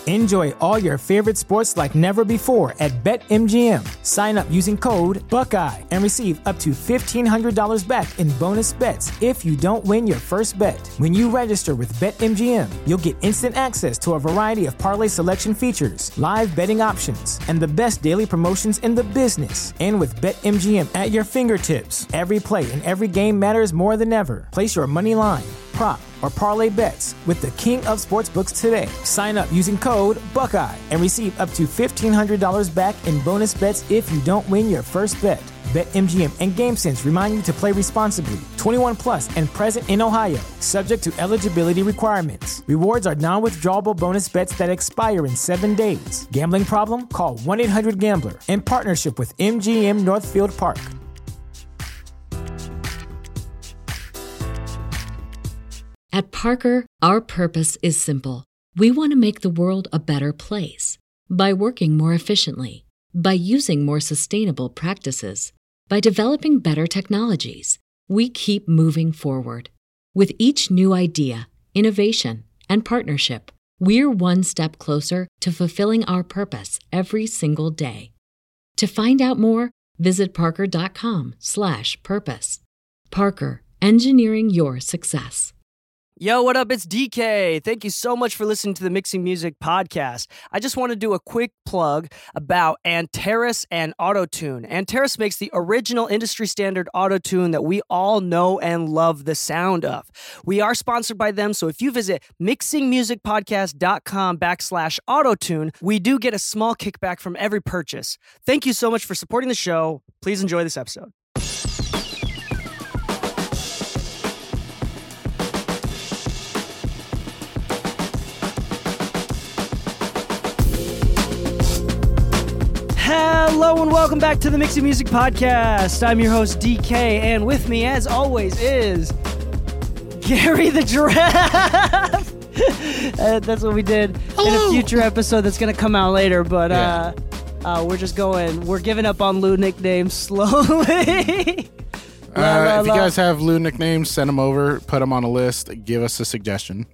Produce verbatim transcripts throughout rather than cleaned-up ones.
Enjoy all your favorite sports like never before at BetMGM. Sign up using code Buckeye and receive up to fifteen hundred dollars back in bonus bets if you don't win your first bet. When you register with BetMGM, you'll get instant access to a variety of parlay selection features, live betting options, and the best daily promotions in the business. And with BetMGM at your fingertips, every play and every game matters more than ever. Place your money line, prop, or parlay bets with the king of sportsbooks today. Sign up using code Buckeye and receive up to fifteen hundred dollars back in bonus bets if you don't win your first bet. BetMGM and GameSense remind you to play responsibly. twenty-one plus and present in Ohio, subject to eligibility requirements. Rewards are non-withdrawable bonus bets that expire in seven days. Gambling problem? Call one eight hundred gambler in partnership with M G M Northfield Park. At Parker, our purpose is simple. We want to make the world a better place by working more efficiently, by using more sustainable practices, by developing better technologies. We keep moving forward. With each new idea, innovation, and partnership, we're one step closer to fulfilling our purpose every single day. To find out more, visit parker.com slash purpose. Parker, engineering your success. Yo, what up? It's D K. Thank you so much for listening to the Mixing Music podcast. I just want to do a quick plug about Antares and Auto-Tune. Antares makes the original industry standard auto-tune that we all know and love the sound of. We are sponsored by them, so if you visit mixingmusicpodcast.com backslash auto-tune, we do get a small kickback from every purchase. Thank you so much for supporting the show. Please enjoy this episode. Hello and welcome back to the Mixing Music Podcast. I'm your host, D K, and with me, as always, is Gary the Giraffe. uh, that's what we did Hello. in a future episode that's going to come out later, but uh, yeah. uh, we're just going, we're giving up on Lou nicknames slowly. uh, la, la, if you guys have Lou nicknames, send them over, put them on a list, give us a suggestion.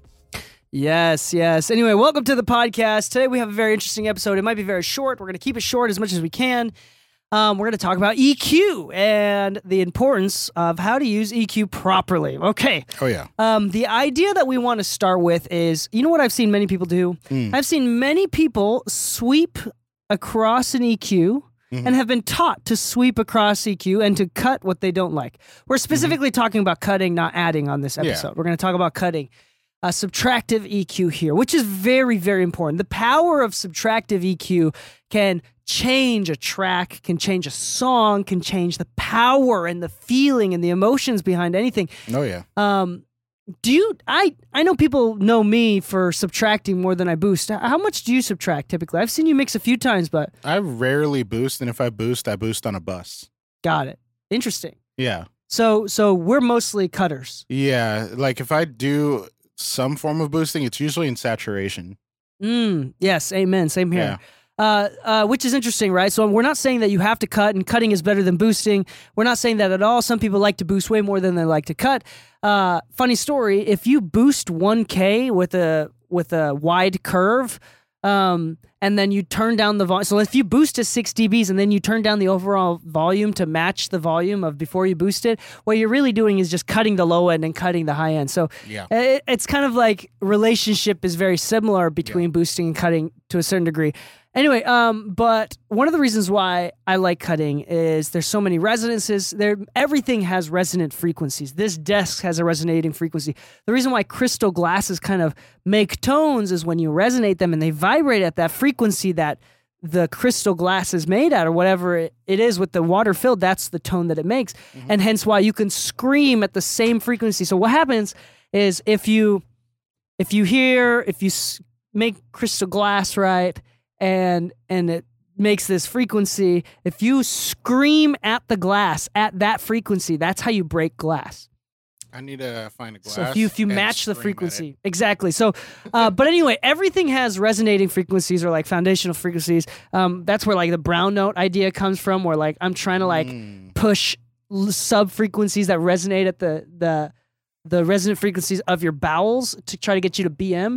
Yes, yes. Anyway, welcome to the podcast. Today we have a very interesting episode. It might be very short. We're going to keep it short as much as we can. Um, we're going to talk about E Q and the importance of how to use E Q properly. Okay. Oh, yeah. Um, the idea that we want to start with is, you know what I've seen many people do? Mm. I've seen many people sweep across an E Q mm-hmm. and have been taught to sweep across E Q and to cut what they don't like. We're specifically mm-hmm. talking about cutting, not adding on this episode. Yeah. We're going to talk about cutting. Uh, subtractive E Q here, which is very, very important. The power of subtractive E Q can change a track, can change a song, can change the power and the feeling and the emotions behind anything. Oh, yeah. Um, do you, I, I know people know me for subtracting more than I boost. How much do you subtract typically? I've seen you mix a few times, but... I rarely boost, and if I boost, I boost on a bus. Got it. Interesting. Yeah. So, so we're mostly cutters. Yeah, like if I do... some form of boosting, it's usually in saturation. Mm, yes, amen. Same here. Yeah. Uh, uh, which is interesting, right? So we're not saying that you have to cut and cutting is better than boosting. We're not saying that at all. Some people like to boost way more than they like to cut. Uh, funny story, if you boost one K with a with a wide curve, um, and then you turn down the volume. So if you boost to six decibels and then you turn down the overall volume to match the volume of before you boost it, what you're really doing is just cutting the low end and cutting the high end. So yeah. it, it's kind of like relationship is very similar between yeah. boosting and cutting to a certain degree. Anyway, um, but one of the reasons why I like cutting is there's so many resonances. There, everything has resonant frequencies. This desk has a resonating frequency. The reason why crystal glasses kind of make tones is when you resonate them and they vibrate at that frequency that the crystal glass is made at, or whatever it, it is with the water filled, that's the tone that it makes. Mm-hmm. And hence why you can scream at the same frequency. So what happens is if you, if you hear, if you s- make crystal glass, right, and and it makes this frequency. If you scream at the glass at that frequency, that's how you break glass. I need to find a glass. So if you if you match the frequency, exactly. So, uh, but anyway, everything has resonating frequencies or like foundational frequencies. Um, that's where like the brown note idea comes from, where like I'm trying to like mm. push sub frequencies that resonate at the the the resonant frequencies of your bowels to try to get you to B M.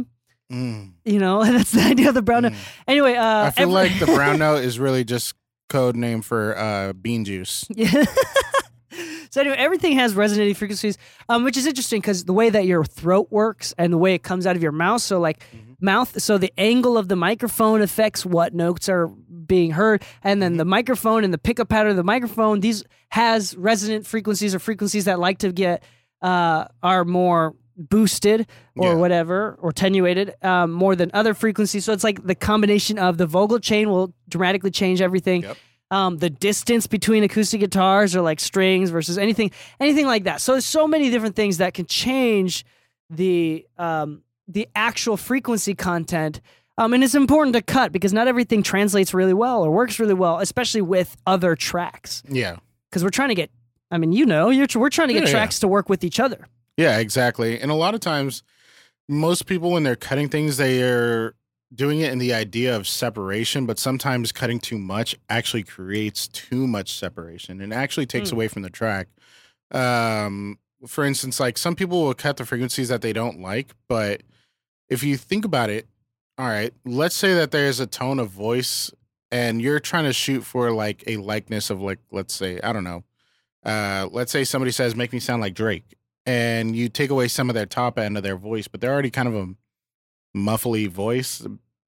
Mm. You know, that's the idea of the brown Mm. note. Anyway, uh, I feel every- like the brown note is really just code name for uh, bean juice. Yeah. So anyway, everything has resonating frequencies, um, which is interesting because the way that your throat works and the way it comes out of your mouth. So like mm-hmm. mouth, so the angle of the microphone affects what notes are being heard, and then mm-hmm. the microphone and the pickup pattern of the microphone, these has resonant frequencies or frequencies that like to get uh, are more boosted or yeah. whatever or attenuated um, more than other frequencies. So it's like the combination of the vocal chain will dramatically change everything. Yep. Um, the distance between acoustic guitars or like strings versus anything, anything like that. So there's so many different things that can change the um, the actual frequency content. Um, and it's important to cut because not everything translates really well or works really well, especially with other tracks. Yeah. Because we're trying to get, I mean, you know, you're, we're trying to get yeah, tracks yeah. to work with each other. Yeah, exactly. And a lot of times, most people, when they're cutting things, they are doing it in the idea of separation, but sometimes cutting too much actually creates too much separation and actually takes mm. away from the track. Um, for instance, like some people will cut the frequencies that they don't like, but if you think about it, all right, let's say that there's a tone of voice and you're trying to shoot for like a likeness of like, let's say, I don't know, uh, let's say somebody says, make me sound like Drake, and you take away some of their top end of their voice, but they're already kind of a muffly voice.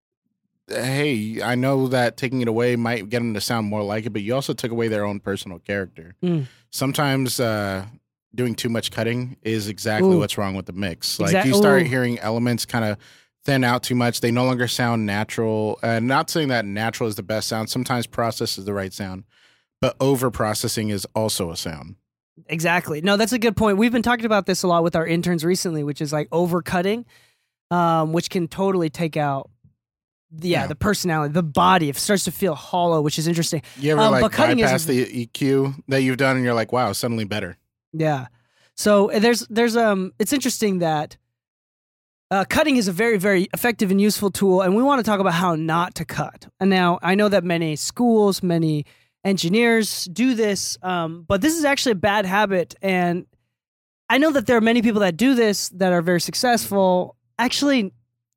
Hey, I know that taking it away might get them to sound more like it, but you also took away their own personal character. Mm. Sometimes uh, doing too much cutting is exactly Ooh. what's wrong with the mix. Like exactly. you start Ooh. hearing elements kind of thin out too much. They no longer sound natural. Uh, not saying that natural is the best sound. Sometimes process is the right sound, but over processing is also a sound. Exactly. No, that's a good point. We've been talking about this a lot with our interns recently, which is like overcutting, um, which can totally take out The, yeah, yeah, the personality, the body, it starts to feel hollow, which is interesting. You ever um, like bypass the E Q that you've done and you're like, wow, suddenly better. Yeah. So there's, there's, um, it's interesting that uh, cutting is a very, very effective and useful tool. And we want to talk about how not to cut. And now I know that many schools, many engineers do this, um, but this is actually a bad habit. And I know that there are many people that do this that are very successful. Actually,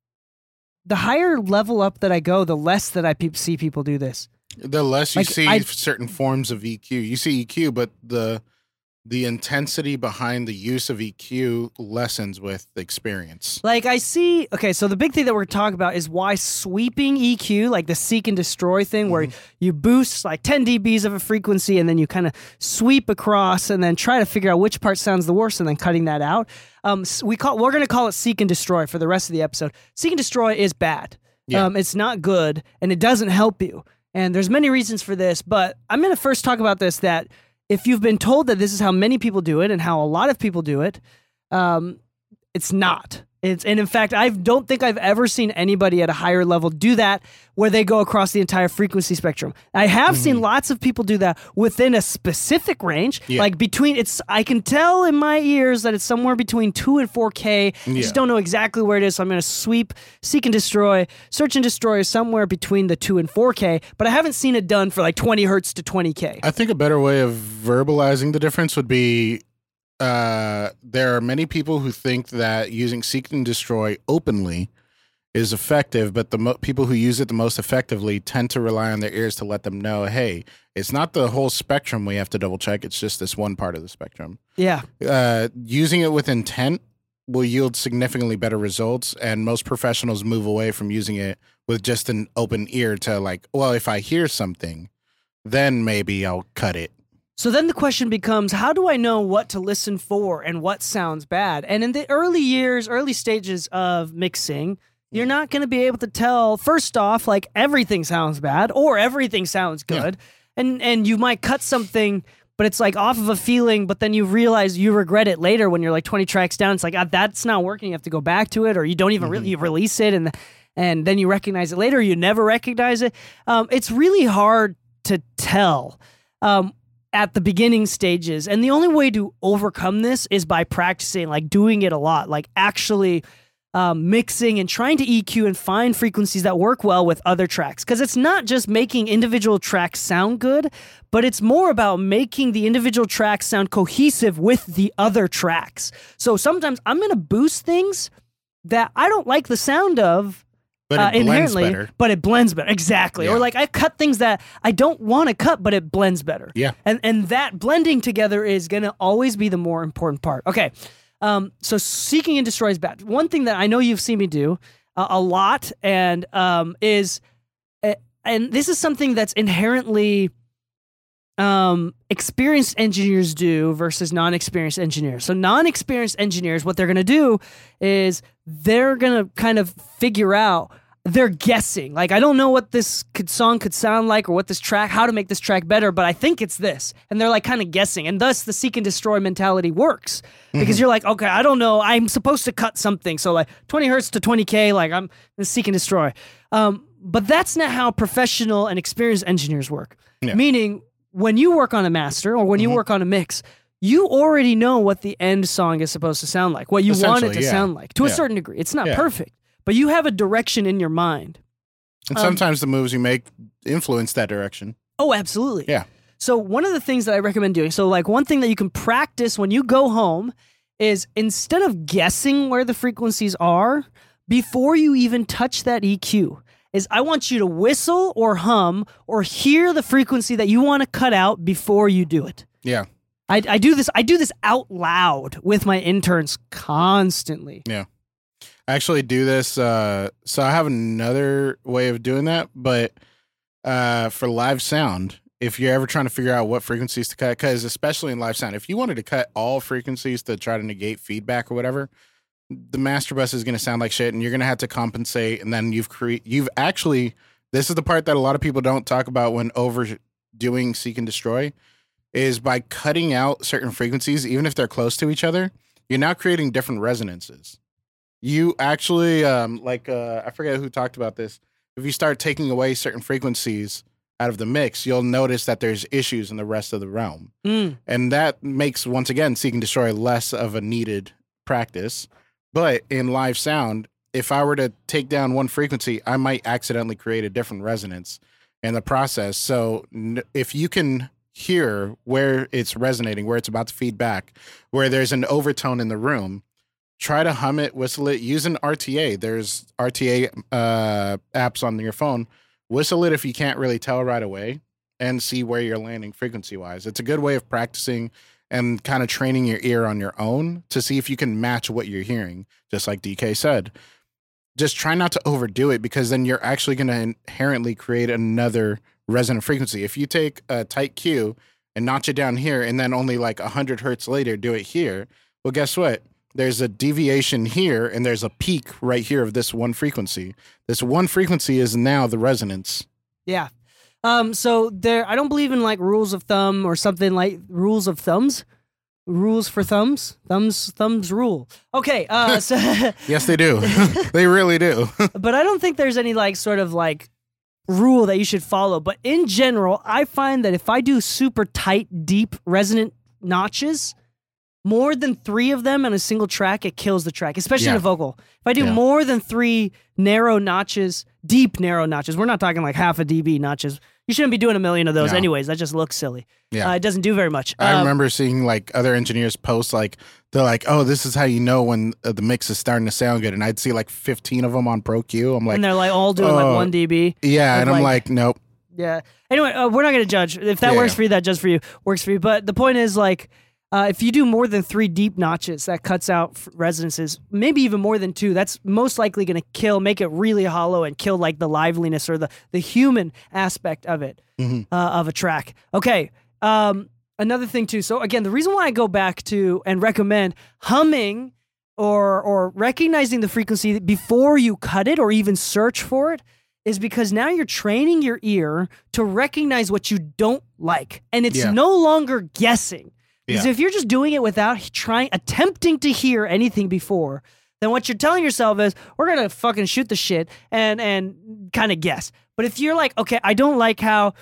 the higher level up that I go, the less that I pe- see people do this. The less you like, see I, certain forms of E Q. You see E Q, but the the intensity behind the use of E Q lessens with experience. Like I see, okay, so the big thing that we're talking about is why sweeping E Q, like the seek and destroy thing, mm-hmm. where you boost like ten decibels of a frequency and then you kind of sweep across and then try to figure out which part sounds the worst and then cutting that out. Um, we call we're going to call it seek and destroy for the rest of the episode. Seek and destroy is bad. Yeah. Um, it's not good and it doesn't help you. And there's many reasons for this, but I'm going to first talk about this, that if you've been told that this is how many people do it and how a lot of people do it, um, it's not. It's, and in fact, I don't think I've ever seen anybody at a higher level do that where they go across the entire frequency spectrum. I have mm-hmm. seen lots of people do that within a specific range, yeah. like between it's. I can tell in my ears that it's somewhere between two and four K. Yeah. I just don't know exactly where it is. So I'm going to sweep, seek and destroy, search and destroy somewhere between the two and four K. But I haven't seen it done for like twenty hertz to twenty K. I think a better way of verbalizing the difference would be. Uh, there are many people who think that using seek and destroy openly is effective, but the mo- people who use it the most effectively tend to rely on their ears to let them know, hey, it's not the whole spectrum we have to double check. It's just this one part of the spectrum. Yeah. Uh, using it with intent will yield significantly better results, and most professionals move away from using it with just an open ear to like, well, if I hear something, then maybe I'll cut it. So then the question becomes, how do I know what to listen for and what sounds bad? And in the early years, early stages of mixing, you're not going to be able to tell, first off, like everything sounds bad or everything sounds good. Yeah. And and you might cut something, but it's like off of a feeling, but then you realize you regret it later when you're like twenty tracks down. It's like, ah, that's not working. You have to go back to it, or you don't even mm-hmm. really you release it. And, and then you recognize it later, or you never recognize it. Um, it's really hard to tell. Um, at the beginning stages. And the only way to overcome this is by practicing, like doing it a lot, like actually um, mixing and trying to E Q and find frequencies that work well with other tracks. Because it's not just making individual tracks sound good, but it's more about making the individual tracks sound cohesive with the other tracks. So sometimes I'm going to boost things that I don't like the sound of. But uh, it blends inherently, better. but it blends better. Exactly. Yeah. Or like I cut things that I don't want to cut, but it blends better. Yeah. And and that blending together is going to always be the more important part. Okay. Um, so seeking and destroy is bad. One thing that I know you've seen me do uh, a lot and um, is, uh, and this is something that's inherently um, experienced engineers do versus non-experienced engineers. So non-experienced engineers, what they're going to do is they're going to kind of figure out, they're guessing. Like, I don't know what this could, song could sound like or what this track, how to make this track better, but I think it's this. And they're like kind of guessing. And thus the seek and destroy mentality works because mm-hmm. you're like, okay, I don't know. I'm supposed to cut something. So like twenty hertz to twenty K, like I'm gonna seek and destroy. Um, but that's not how professional and experienced engineers work. Yeah. Meaning when you work on a master or when you mm-hmm. work on a mix, you already know what the end song is supposed to sound like, what you want it to yeah. sound like to yeah. a certain degree. It's not yeah. perfect. But you have a direction in your mind. And sometimes um, the moves you make influence that direction. Oh, absolutely. Yeah. So one of the things that I recommend doing, so like one thing that you can practice when you go home is instead of guessing where the frequencies are, before you even touch that E Q, is I want you to whistle or hum or hear the frequency that you want to cut out before you do it. Yeah. I, I do this. I do this out loud with my interns constantly. Yeah. I actually do this. Uh, so I have another way of doing that, but uh, for live sound, if you're ever trying to figure out what frequencies to cut, because especially in live sound, if you wanted to cut all frequencies to try to negate feedback or whatever, the master bus is going to sound like shit, and you're going to have to compensate. And then you've cre- you've actually, this is the part that a lot of people don't talk about when overdoing seek and destroy, is by cutting out certain frequencies, even if they're close to each other, you're now creating different resonances. You actually, um, like, uh, I forget who talked about this. If you start taking away certain frequencies out of the mix, you'll notice that there's issues in the rest of the realm. Mm. And that makes, once again, seek and destroy less of a needed practice. But in live sound, if I were to take down one frequency, I might accidentally create a different resonance in the process. So n- if you can hear where it's resonating, where it's about to feed back, where there's an overtone in the room, try to hum it, whistle it, use an R T A. There's R T A uh, apps on your phone. Whistle it if you can't really tell right away and see where you're landing frequency-wise. It's a good way of practicing and kind of training your ear on your own to see if you can match what you're hearing, just like D K said. Just try not to overdo it because then you're actually going to inherently create another resonant frequency. If you take a tight Q and notch it down here and then only like one hundred hertz later do it here, well, guess what? There's a deviation here and there's a peak right here of this one frequency. This one frequency is now the resonance. Yeah. Um, so there, I don't believe in like rules of thumb or something like rules of thumbs, rules for thumbs, thumbs, thumbs rule. Okay. Uh, so yes, they do. They really do. But I don't think there's any like sort of like rule that you should follow. But in general, I find that if I do super tight, deep, resonant notches, more than three of them on a single track, it kills the track, especially yeah. in a vocal. If I do yeah. more than three narrow notches, deep narrow notches, we're not talking like half a dB notches. You shouldn't be doing a million of those no. anyways. That just looks silly. Yeah. Uh, it doesn't do very much. I um, remember seeing like other engineers post like, they're like, oh, this is how you know when uh, the mix is starting to sound good. And I'd see like fifteen of them on Pro Q. I'm like, and they're like all doing oh, like one dB. Yeah. And I'm like, like nope. Yeah. Anyway, uh, we're not going to judge. If that yeah. works for you, that just for you works for you. But the point is like, Uh, if you do more than three deep notches, that cuts out f- resonances, maybe even more than two. That's most likely going to kill, make it really hollow and kill like the liveliness or the, the human aspect of it, mm-hmm. uh, of a track. Okay. Um, another thing too. So again, the reason why I go back to and recommend humming or, or recognizing the frequency before you cut it or even search for it is because now you're training your ear to recognize what you don't like. And it's yeah. no longer guessing. Because yeah. if you're just doing it without trying, attempting to hear anything before, then what you're telling yourself is, we're going to fucking shoot the shit and and kind of guess. But if you're like, okay, I don't like how,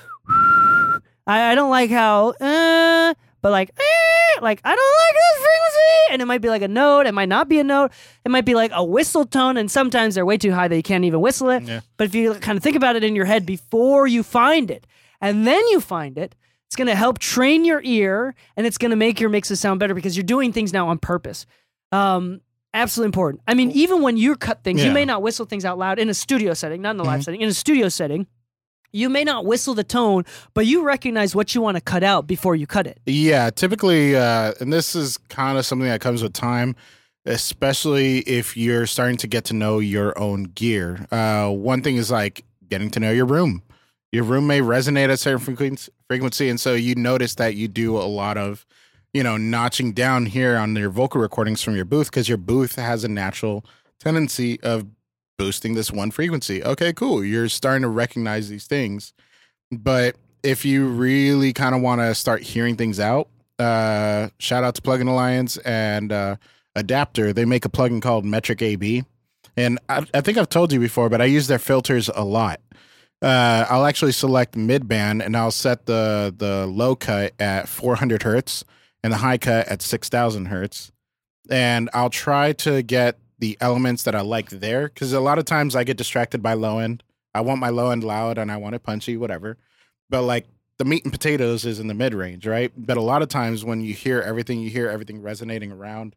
I, I don't like how, uh, but like, eh, like, I don't like this frequency. And it might be like a note. It might not be a note. It might be like a whistle tone. And sometimes they're way too high that you can't even whistle it. Yeah. But if you kind of think about it in your head before you find it, and then you find it, it's going to help train your ear, and it's going to make your mixes sound better because you're doing things now on purpose. Um, Absolutely important. I mean, even when you cut things, Yeah. you may not whistle things out loud in a studio setting, not in a live Mhm. setting. In a studio setting, you may not whistle the tone, but you recognize what you want to cut out before you cut it. Yeah, typically, uh, and this is kind of something that comes with time, especially if you're starting to get to know your own gear. Uh, one thing is like getting to know your room. Your room may resonate at a certain frequency, frequency, and so you notice that you do a lot of, you know, notching down here on your vocal recordings from your booth because your booth has a natural tendency of boosting this one frequency. Okay, cool. You're starting to recognize these things. But if you really kind of want to start hearing things out, uh, shout out to Plugin Alliance and uh, Adapter. They make a plugin called Metric A B. And I, I think I've told you before, but I use their filters a lot. Uh, I'll actually select mid-band and I'll set the, the low cut at four hundred hertz and the high cut at six thousand hertz. And I'll try to get the elements that I like there because a lot of times I get distracted by low end. I want my low end loud and I want it punchy, whatever. But like the meat and potatoes is in the mid range, right? But a lot of times when you hear everything, you hear everything resonating around.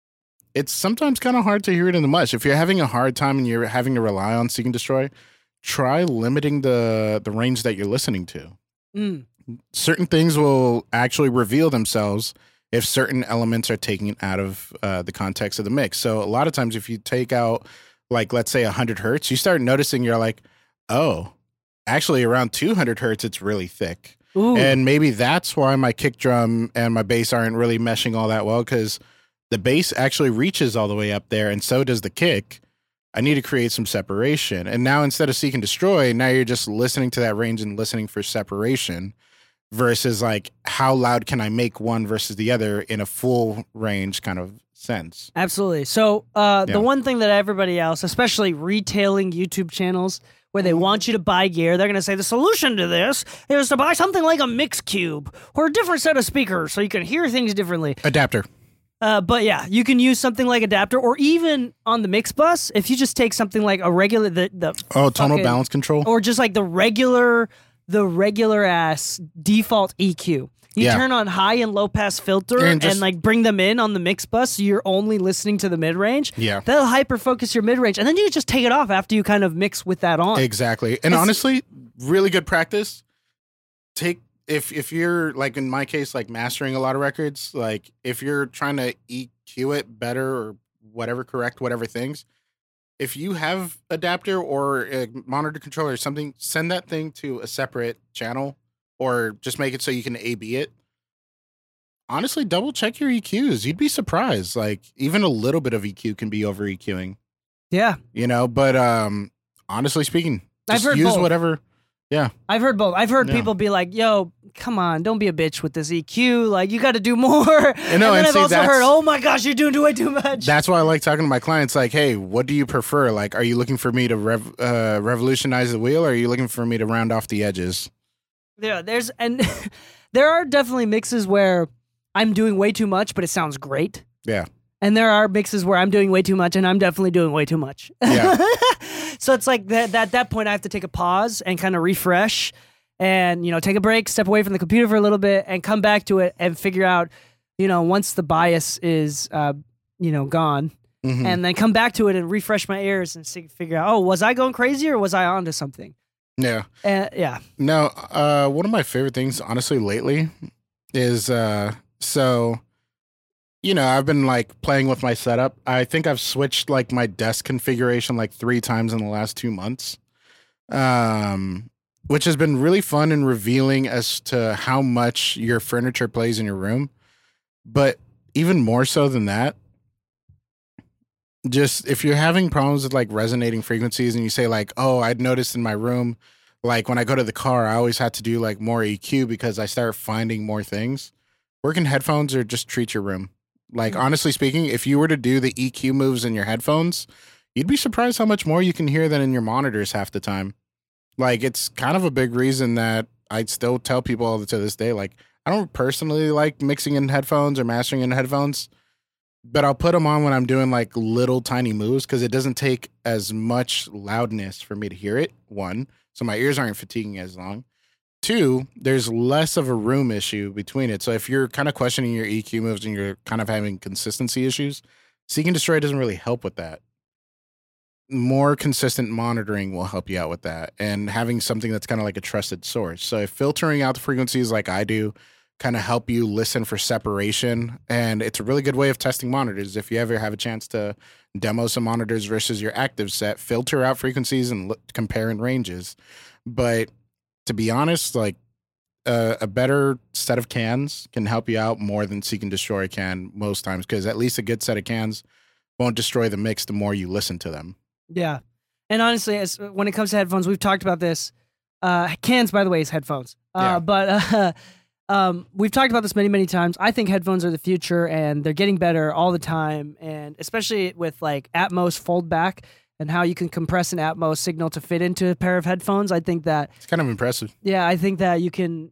It's sometimes kind of hard to hear it in the much. If you're having a hard time and you're having to rely on Seek and Destroy, try limiting the the range that you're listening to. Mm. Certain things will actually reveal themselves if certain elements are taken out of uh, the context of the mix. So a lot of times if you take out, like, let's say one hundred hertz, you start noticing you're like, oh, actually around two hundred hertz, it's really thick. Ooh. And maybe that's why my kick drum and my bass aren't really meshing all that well because the bass actually reaches all the way up there and so does the kick. I need to create some separation. And now instead of Seek and Destroy, now you're just listening to that range and listening for separation versus like how loud can I make one versus the other in a full range kind of sense. Absolutely. So uh, Yeah. the one thing that everybody else, especially retailing YouTube channels, where they want you to buy gear, they're going to say the solution to this is to buy something like a mix cube or a different set of speakers so you can hear things differently. Adapter. Uh, but yeah, you can use something like Adapter, or even on the mix bus, if you just take something like a regular, the, the Oh, tonal fucking- balance control. or just like the regular, the regular ass default E Q. You Yeah. turn on high and low pass filter And and, just- like bring them in on the mix bus, so you're only listening to the mid range. Yeah. That'll hyper focus your mid range, and then you just take it off after you kind of mix with that on. Exactly. And It's- honestly, really good practice. Take if if you're like in my case, like mastering a lot of records, like if you're trying to E Q it better or whatever, correct whatever things. If you have adapter or a monitor controller or something, send that thing to a separate channel or just make it so you can A B it. Honestly, double check your E Qs. You'd be surprised. Like even a little bit of E Q can be over EQing, Yeah, you know, but um honestly speaking, I've just heard use both. whatever. Yeah. I've heard both. I've heard Yeah. people be like, "Yo, come on, don't be a bitch with this E Q. Like, you got to do more." And, know, then and I've see, also that's- heard, "Oh my gosh, you're doing way too much." That's why I like talking to my clients. Like, hey, what do you prefer? Like, are you looking for me to rev- uh, revolutionize the wheel, or are you looking for me to round off the edges? Yeah, there's and there are definitely mixes where I'm doing way too much, but it sounds great. Yeah. And there are mixes where I'm doing way too much, and I'm definitely doing way too much. Yeah. So it's like that. At that point, I have to take a pause and kind of refresh, and you know, take a break, step away from the computer for a little bit, and come back to it and figure out, you know, once the bias is, uh, you know, gone, Mhm. and then come back to it and refresh my ears and see, figure out, oh, was I going crazy or was I onto something? Yeah. Uh, yeah. No, uh, one of my favorite things, honestly, lately is uh, so, you know, I've been like playing with my setup. I think I've switched like my desk configuration like three times in the last two months, um, which has been really fun and revealing as to how much your furniture plays in your room. But even more so than that, just if you're having problems with like resonating frequencies and you say like, oh, I'd noticed in my room, like when I go to the car, I always had to do like more E Q because I start finding more things. Working headphones or just treat your room. Like honestly speaking, if you were to do the E Q moves in your headphones, you'd be surprised how much more you can hear than in your monitors half the time. Like it's kind of a big reason that I still tell people all the to this day, like I don't personally like mixing in headphones or mastering in headphones, but I'll put them on when I'm doing like little tiny moves because it doesn't take as much loudness for me to hear it. One, so my ears aren't fatiguing as long. Two, there's less of a room issue between it. So if you're kind of questioning your E Q moves and you're kind of having consistency issues, Seek and Destroy doesn't really help with that. More consistent monitoring will help you out with that, and having something that's kind of like a trusted source. So if filtering out the frequencies like I do kind of help you listen for separation, and it's a really good way of testing monitors. If you ever have a chance to demo some monitors versus your active set, filter out frequencies and look, compare in ranges. But to be honest, like uh, a better set of cans can help you out more than Seek and Destroy can most times, because at least a good set of cans won't destroy the mix the more you listen to them. Yeah. And honestly, as when it comes to headphones, we've talked about this. Uh, cans, by the way, is headphones. Uh, Yeah. But uh, um, we've talked about this many, many times. I think headphones are the future, and they're getting better all the time. And especially with like Atmos fold back and how you can compress an Atmos signal to fit into a pair of headphones. I think that, It's kind of impressive. yeah, I think that you can,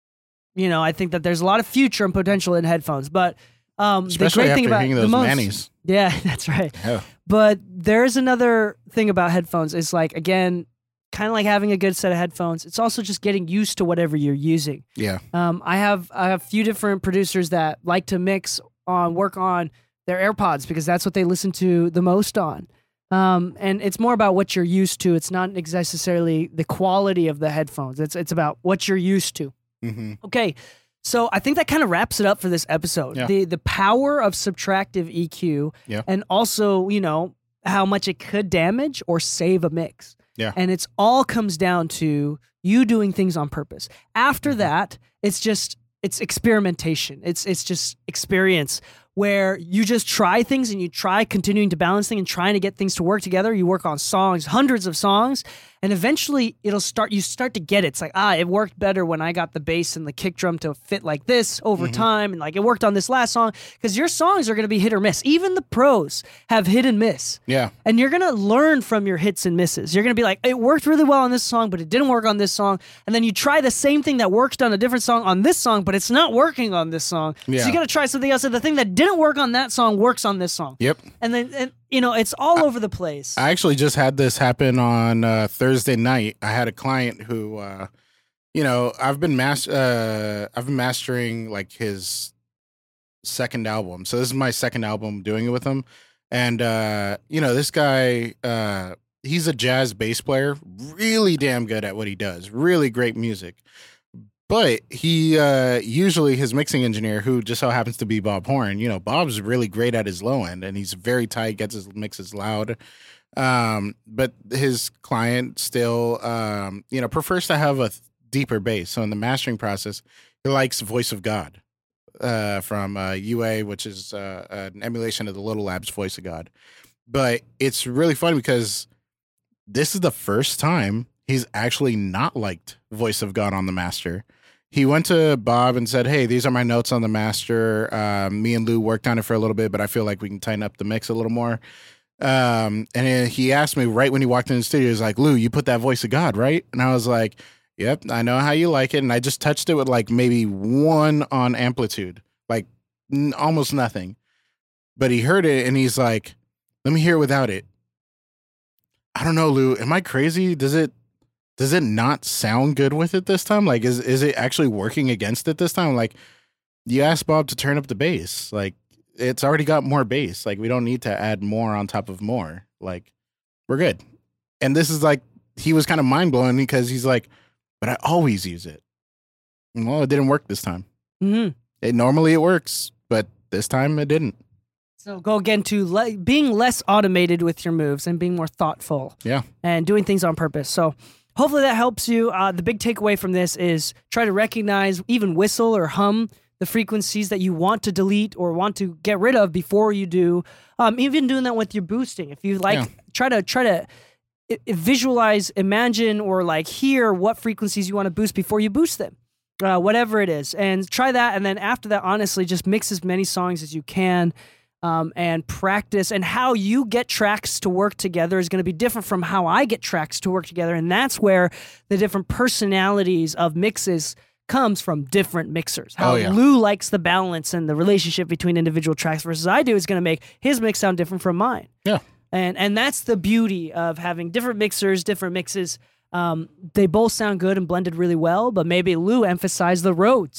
you know, I think that there's a lot of future and potential in headphones. But um, Especially the great after thing about hearing the those most, Mannies. yeah, that's right. Yeah. But there's another thing about headphones. It's like, again, kind of like having a good set of headphones. It's also just getting used to whatever you're using. Yeah. Um, I have I have a few different producers that like to mix on work on their AirPods because that's what they listen to the most on. Um, and it's more about what you're used to. It's not necessarily the quality of the headphones. It's it's about what you're used to. Mm-hmm. Okay. So I think that kind of wraps it up for this episode. Yeah. The the power of subtractive E Q, Yeah. and also, you know, how much it could damage or save a mix. Yeah. And it's all comes down to you doing things on purpose. After Mm-hmm. that, it's just it's experimentation. It's it's just experience where you just try things and you try continuing to balance things and trying to get things to work together. You work on songs, hundreds of songs, and eventually it'll start, you start to get it. It's like, ah, it worked better when I got the bass and the kick drum to fit like this over Mm-hmm. time. And like it worked on this last song, because your songs are going to be hit or miss. Even the pros have hit and miss. Yeah. And you're going to learn from your hits and misses. You're going to be like, it worked really well on this song, but it didn't work on this song. And then you try the same thing that worked on a different song on this song, but it's not working on this song. Yeah. So you got to try something else. And the thing that didn't work on that song works on this song. Yep. And then, and, you know, it's all over the place. I actually just had this happen on uh, Thursday night. I had a client who, uh, you know, I've been mas- uh, I've been mastering like his second album. So this is my second album doing it with him. And, uh, you know, this guy, uh, he's a jazz bass player, really damn good at what he does, really great music. But he, uh, usually his mixing engineer, who just so happens to be Bob Horn, you know, Bob's really great at his low end and he's very tight, gets his mixes loud. Um, but his client still, um, you know, prefers to have a th- deeper bass. So in the mastering process, he likes Voice of God, uh, from, uh, U A, which is, uh, an emulation of the Little Labs Voice of God. But it's really fun because this is the first time he's actually not liked Voice of God on the master. He went to Bob and said, hey, these are my notes on the master. Um, me and Lou worked on it for a little bit, but I feel like we can tighten up the mix a little more. Um, and he asked me right when he walked in the studio, he's like, Lou, you put that Voice of God, right? And I was like, yep, I know how you like it. And I just touched it with like maybe one on amplitude, like n- almost nothing. But he heard it and he's like, let me hear it without it. I don't know, Lou, am I crazy? Does it, Does it not sound good with it this time? Like, is is it actually working against it this time? Like, you asked Bob to turn up the bass. Like, it's already got more bass. Like, we don't need to add more on top of more. Like, we're good. And this is like, he was kind of mind blowing because he's like, but I always use it. Well, it didn't work this time. Mm-hmm. It normally it works, but this time it didn't. So go again to le- being less automated with your moves and being more thoughtful. Yeah. And doing things on purpose. So hopefully that helps you. Uh, the big takeaway from this is try to recognize, even whistle or hum the frequencies that you want to delete or want to get rid of before you do. Um, even doing that with your boosting. If you like, Yeah. try to try to I- I visualize, imagine, or like hear what frequencies you want to boost before you boost them. Uh, whatever it is. And try that. And then after that, honestly, just mix as many songs as you can. Um, and practice, and how you get tracks to work together is going to be different from how I get tracks to work together, and that's where the different personalities of mixes comes from different mixers. How Oh, yeah. Lou likes the balance and the relationship between individual tracks versus I do is going to make his mix sound different from mine. Yeah. And and that's the beauty of having different mixers, different mixes. Um, they both sound good and blended really well, but maybe Lou emphasized the Rhodes.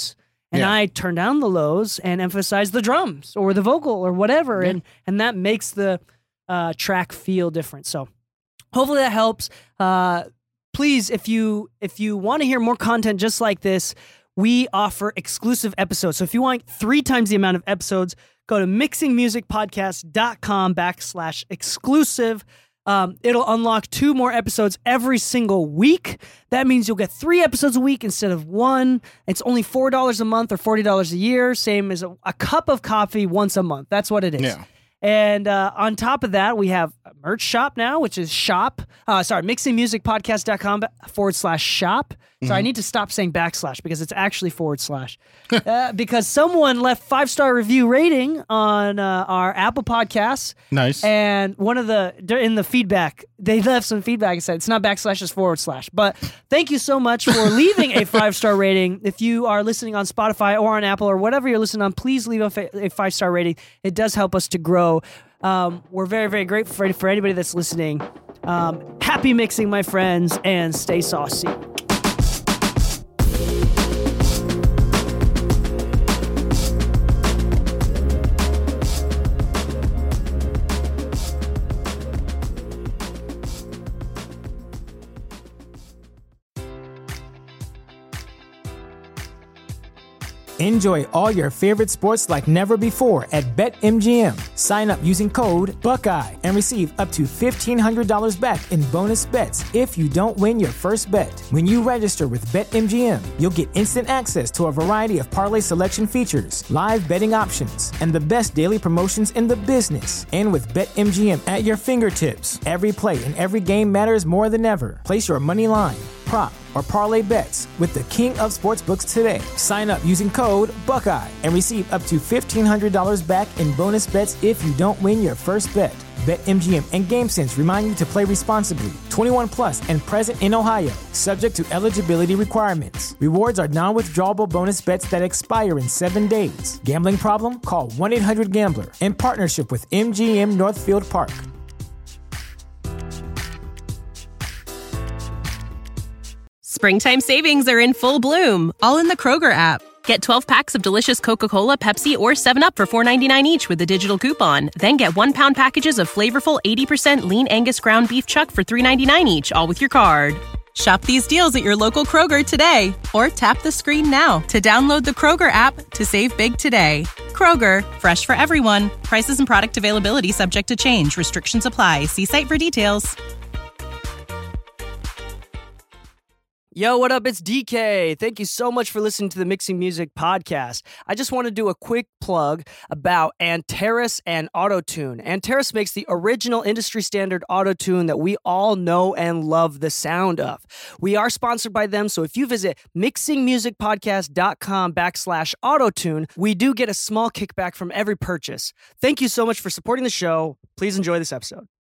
And Yeah. I turn down the lows and emphasize the drums or the vocal or whatever. Yeah. And, and that makes the uh, track feel different. So hopefully that helps. Uh, please, if you if you want to hear more content just like this, we offer exclusive episodes. So if you want three times the amount of episodes, go to mixingmusicpodcast.com backslash exclusive. Um, it'll unlock two more episodes every single week. That means you'll get three episodes a week instead of one. It's only four dollars a month or forty dollars a year, same as a, a cup of coffee once a month. That's what it is. Yeah. And uh, on top of that, we have a merch shop now, which is shop. Uh, sorry, mixingmusicpodcast.com forward slash shop. So mm-hmm. I need to stop saying backslash because it's actually forward slash. uh, because someone left five-star review rating on uh, our Apple Podcasts. Nice. And one of the, in the feedback, they left some feedback and said, it's not backslash, it's forward slash. But thank you so much for leaving a five-star rating. If you are listening on Spotify or on Apple or whatever you're listening on, please leave a, fa- a five-star rating. It does help us to grow. Um, we're very, very grateful for, for anybody that's listening. Um, happy mixing, my friends, and stay saucy. Enjoy all your favorite sports like never before at BetMGM. Sign up using code Buckeye and receive up to fifteen hundred dollars back in bonus bets if you don't win your first bet. When you register with BetMGM, you'll get instant access to a variety of parlay selection features, live betting options, and the best daily promotions in the business. And with BetMGM at your fingertips, every play and every game matters more than ever. Place your money line, prop, or parlay bets with the king of sportsbooks today. Sign up using code Buckeye and receive up to fifteen hundred dollars back in bonus bets if you don't win your first bet. BetMGM and GameSense remind you to play responsibly. twenty-one plus and present in Ohio, subject to eligibility requirements. Rewards are non-withdrawable bonus bets that expire in seven days. Gambling problem? Call one eight hundred gambler in partnership with M G M Northfield Park. Springtime savings are in full bloom, all in the Kroger app. Get twelve packs of delicious Coca-Cola, Pepsi, or seven up for four ninety-nine each with a digital coupon. Then get one-pound packages of flavorful eighty percent lean Angus ground beef chuck for three ninety-nine each, all with your card. Shop these deals at your local Kroger today, or tap the screen now to download the Kroger app to save big today. Kroger, fresh for everyone. Prices and product availability subject to change. Restrictions apply. See site for details. Yo, what up? It's D K. Thank you so much for listening to the Mixing Music Podcast. I just want to do a quick plug about Antares and Auto-Tune. Antares makes the original industry standard auto-tune that we all know and love the sound of. We are sponsored by them, so if you visit mixingmusicpodcast.com backslash auto-tune, we do get a small kickback from every purchase. Thank you so much for supporting the show. Please enjoy this episode.